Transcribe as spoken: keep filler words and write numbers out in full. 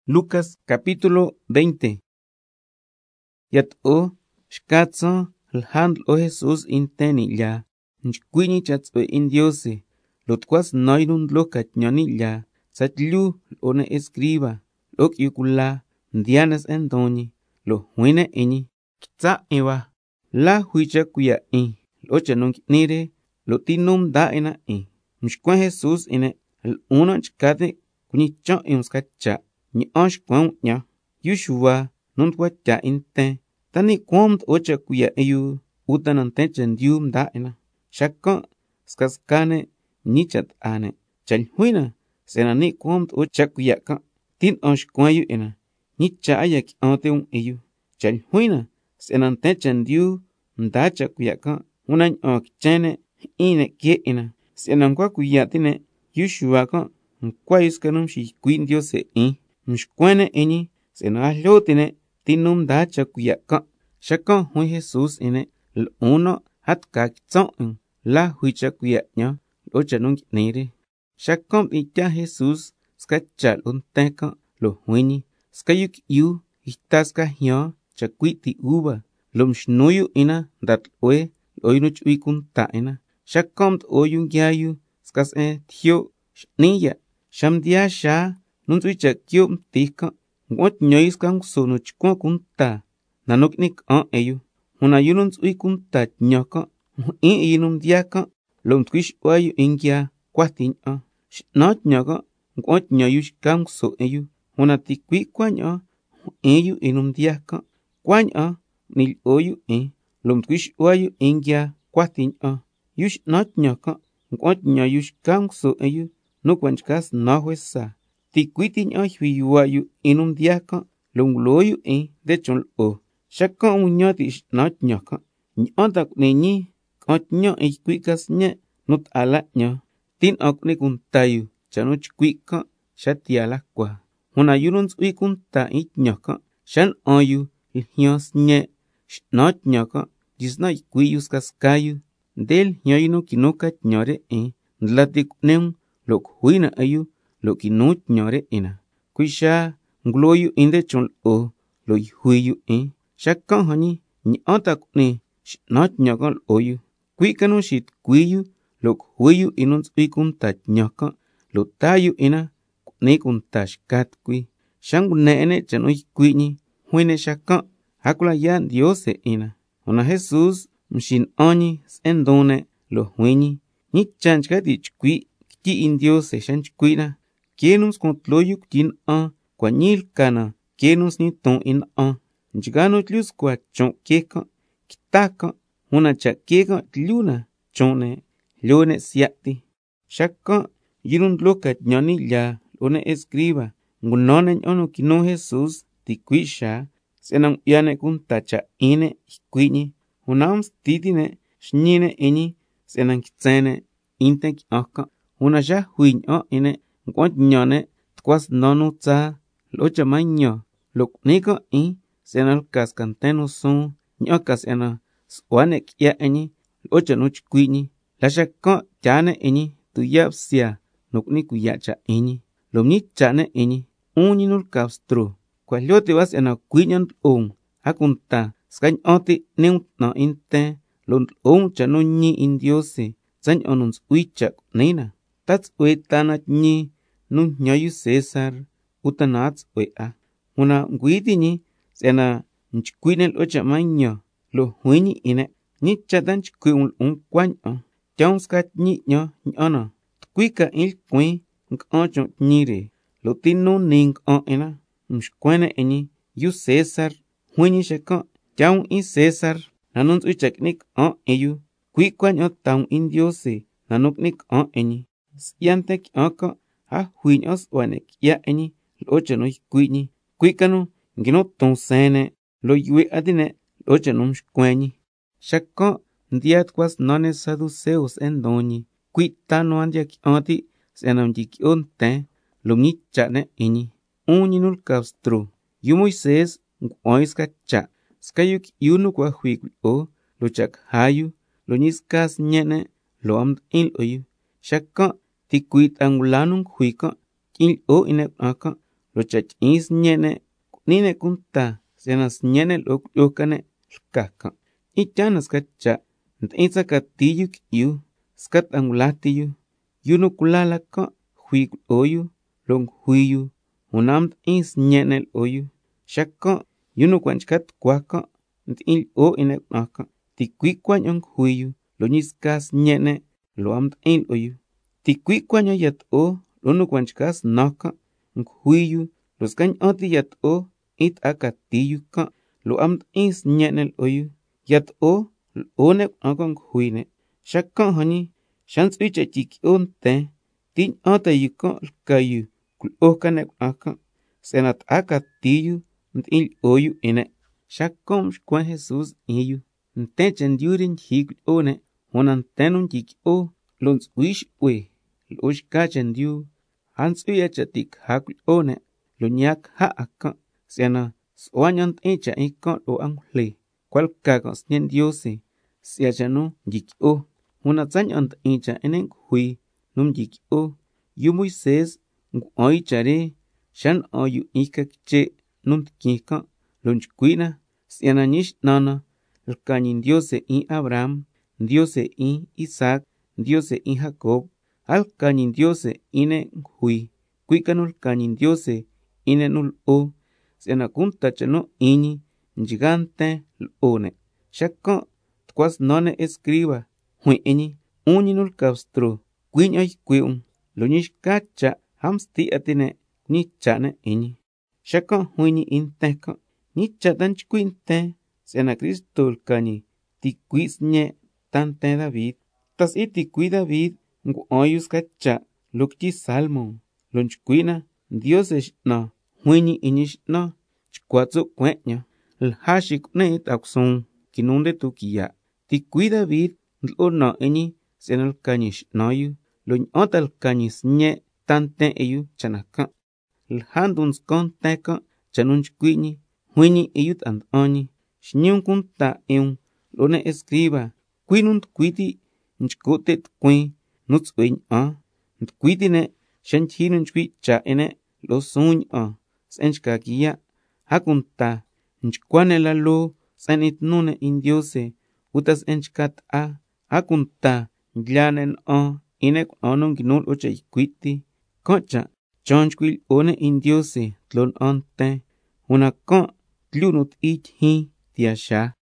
Lucas capítulo veinte. Yat o shkatso lhandl o Jesús inteni ya. Nchkwini chats o indiose. Lotquas noirun lokat nyoni ya. Satlu one escriba. Lok yukula. Ndianas endoni. Lo huine eni. Kitsa ewa. La huicha kuya e. Locha nunk nire. Lo tinum da ena e. Mshkwa Jesús ene. El uno chkade. Kunicho eunskacha. Ni osh kwam nya. Yushua. Nuntwa cha inte. Tani kwam ocha kuya eyu. Utanante ndium da ena. Shakka. Skaskane. Nichat ane. Chalhuina. Senani kwam ocha kuya ka. Tin osh kwayu ena. Nicha ayak ante un eyu. Chalhuina. Senante ndiu. Ndacha kuya ka. Unan ok chene. Ine kie ena. Senankwa kuya tine. Yushua ka. Mkwayus kanum shi kuin Dios e e. Mshkwane eni. Senalotine. Tinum dacha kuya ka. Shaka hui Jesús ene. L'uno hat kak tson. La huicha kuya nya. Locha nung nere. Shakom ita Jesús. Skachal un teka. Lo huini. Skayuk yu. Hitaska hyo. Chakwiti uba. Lum shnuyu ina. Dat ue. Loinuch uikun ta ina. Shakom oyun gyayu. Skas e tio. Shniya. Shamdia sha. Nuntuicha kyum tika. Ngot nyois kang sonuch kwa kunta. Nanoknik an eyu. Hunayununts uikun ta nyoka. In inum diaka. Lum twish wayu ingya. Kwatin a. Shnot nyoka. Ngot nyoyush kang so eyu. Hunatikwi kwanya. Eyu inum diaka. Kwanya. Nil oyu e. Lum twish wayu ingya. Kwatin a. Yush not nyoka. Ngot nyoyush kang so eyu. Nukwanchkas nahwesa. Tikwitin a huiwayu inum diaka. Lungloyu e. Dechon o. Shaka umunyoti shnot nyoka. Nyotak nenyi. Kot nyo e kwikas nye. Nut ala nyo. Tin okne kuntayu. Chanuch kwika. Shatiala kwa. Hunayununs uikunta it nyoka. Shan oyu. Lhyos nye. Shnot nyoka. Jisna ikwiyus kaskayu. Del nyoyinu kinukat nyore e. Ndlatik neum. Lok huina ayu. Lok inut nyore ina. Kwisha. Ngloyu inde chon o. Lo huiyu e. Shaka hani. Nyotak ne. Shnot nyoka oyu. Kwikanu shit kwiyu. Lok huiyu inuns uikunta nyoka. Lo tayu ina. Ne kuntash kat kwi. Shangu neene chanoy kwini. Huine shaka. Hakula ya Dios ina. Ona Jesús. Mshin oni. Sendone. Lo huini. Ni chanchkati chkwi. Ki indios se chanchkwina. Kienums kontloyuk tin a. Kwa nil kana. Kienums ni ton in a. Njigano tlius kwa chon keka. Kitaka. Huna cha keka tliuna. Chone. Lone siati. Shaka. Yirun lokat nyoni ya. Lone escriba. Ngunone nyono kino Jesús. Tikwisha. Senang yane kuntacha ine. Kwini. Hunams titine. Shnine eni. Senang kitsene. Inte kiaka. Una ya huin o ine. Nkwant nyone. Twas nonu tsa. Locha manyo. Lok niko i. Senal kaskanteno son. Nyokas ena. Swane kia eni. Locha nuch kwini. Lasha ko chane eni. Tuyap sia. Nuk ni kuyacha eni. Lomni chane eni. Uni nul kapstro. Kwa lyote was ena kwinyan on. Hakunta. Skany oti neut na inte. Lont on chano nyi indiose. Zany onuns uichak nina. Tats ue tanat nyi. Nun nyoyu Cesar. Utanats ue a. Una nguiti nyi. Sena nchkwinel ocha manyo. Lo huini ine. Nyi chatan chkwiul un kwany a. Chonskat nyi nyo nyono. Tkwika il kwen. Nkocho nyire. Lo tinu ning o ina. Mshkwene enyi. Yu Cesar. Huini shaka. Chaun i Cesar. Nanuns uichak nik o eyu. Kwikwan o taun indiose. Nanuknik o enyi. Siantek oko. Ha huin os wanek ya enyi. Locha no kwini. Kwikanu. Ngino ton sene. Lo yue adine. Locha no mshkwenyi. Shaka. Ndiat kwas none saduceus endoni. Kwitano andia ki oti. Senam jikion ten. Lumni chane enyi. Uninul kapstro. Yu Moises. Ngoiska cha. Skayuk yunu kwa huik o. Lochak hayu. Lo niskas nyene. Lo amd il oyu. Shaka. Tikwit angulanung huika. Il o inek aka. lo chach is nyene, nine kunta, senas nyene lo yokane, lkaka. Ichanas kacha, ntisa katiyu kiyu, skat angulatiyu, yuno kulala ka, hui oyu, long huiyu, unamt is nyene oyu, shaka, yuno kwanchkat kwaka, ntil o inek naka, tikwi kwanyong huiyu, lo niskas nyene, lo amt il oyu. Tikwi kwanyo yat o, lo no kwanchkas naka, ng huiyu, lo skany oti yat o, it akatiyu ka, lo amt is nyene oyu, yat o, lo onek akong huine, shaka hani, shans uche chiki on te, tin ota yuko lkayu, kul okanek aka, senat akatiyu, ntil oyu ine, shakom shkwan Jesus iyu, ntechen durin hik one, honan tenun yik o, lons wish we, lo shkachen diu, hans uya chatik hakul one, lo nyak ha aka, sena, swanyant echa ika lo angle, kwal kakos nyen diose, siachano yik o, honatzanyant echa enen hui, num yik o, yu Moises, ngu oi chare, shan oyu ika che, nunt kika, lonch kuina, siana nish nana, lkanyin diose i Abraham, diose i Isaac, diose i Jacob, al kanyin diose ine hui, kuikanul kanyin diose ine nul o, siana kuntachano ini, njigante l'one, shaka, twas none escriba, hui ini, uninul kabstro, kuin ay kwiung, lo nish kacha, hamsti atine, ni chane ini, shaka huini inteka, ni chatan chkuinte, siana Cristo lkani, tikwis nye, tante David, tas iti kui David, ngu oyus kacha, lukti salmo, lonchkuina, dioses na, huini inish na, chkwatso kweña, lhashik net akson, kinunde tukiya, tikui David, nlo na ini, siana lkanish nayu, lon otal kanis nye, tante eyu chanaka, lhanduns kon teka, chanunch kuini, huini eyut and oni, shnyun kunta eun, lone escriba, kuinunt kuiti, nchkotet kuin, nuts uin a, ntkuitine, shantinunch kui cha ene, lo suñ a, senchkakia, hakunta, nchkwane la lo, sanit nune indiose, utas enchkat a, hakunta, nglanen a, inek anong ginul ocha ikuiti, kocha, chonchkwil one indiose, tlon ante, una ko, tlunut ich hi, tiasha.